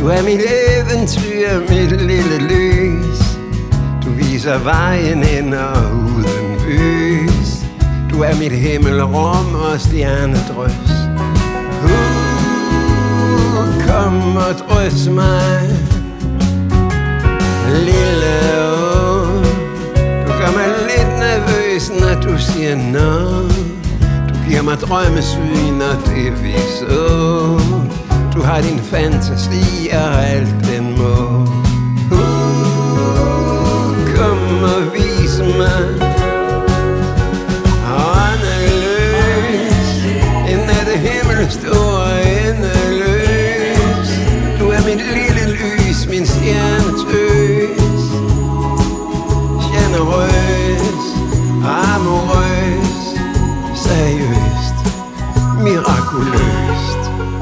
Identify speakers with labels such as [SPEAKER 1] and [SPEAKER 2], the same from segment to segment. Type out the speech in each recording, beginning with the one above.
[SPEAKER 1] Du er mit eventyr, mit lille lys. Du viser vejen ind og uden bys. Du er mit himmelrum og stjernedrys. Kom og drys mig, lille åh. Du gør mig lidt nervøs, når du siger no. Du giver mig drømmesyn, og det vi så. Du har din fantasi og alt den må. Kom og vis mig åndeløs, en nattehimmel stor endeløs. Du er mit lille lys, min stjernetøs. Generøs, amorøs, seriøst, mirakuløst.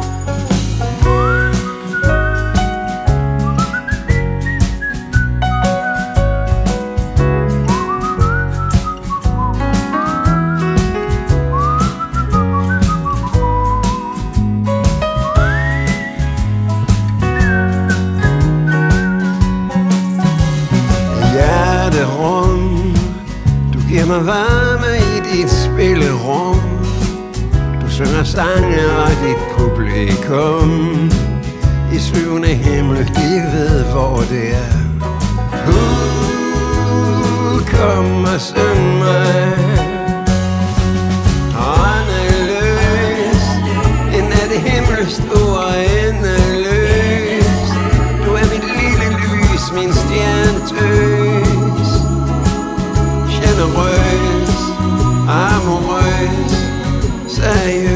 [SPEAKER 1] Du giver mig varme i dit spillerum. Du synger sange og dit publikum i syvende himmel, de ved hvor det er. Kom og syng mig åndeløs, en nattehimmel stor endeløs. Du er mit lille lys, min stjernetøs. Generøs, amorøs, seriøs.